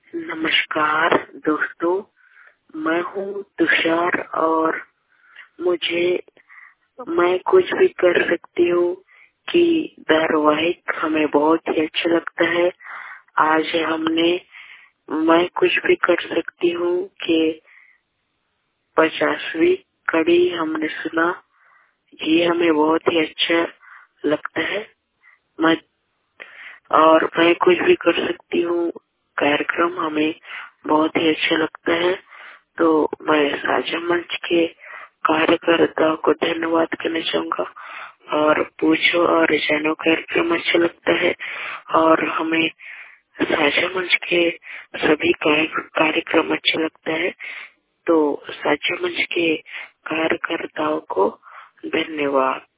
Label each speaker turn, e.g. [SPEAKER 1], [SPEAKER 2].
[SPEAKER 1] नमस्कार दोस्तों, मैं हूँ तुषार और मुझे मैं कुछ भी कर सकती हूँ कि धारावाहिक हमें बहुत ही अच्छा लगता है। आज हमने मैं कुछ भी कर सकती हूँ कि 50वीं कड़ी हमने सुना, ये हमें बहुत ही अच्छा लगता है। मैं कुछ भी कर सकती हूँ कार्यक्रम हमें बहुत ही अच्छा लगता है। तो मैं साझा मंच के कार्यकर्ताओं को धन्यवाद करना चाहूंगा और पूछो और जानो कार्यक्रम अच्छा लगता है और हमें साझा मंच के सभी कार्यक्रम अच्छा लगता है। तो साझा मंच के कार्यकर्ताओं को धन्यवाद।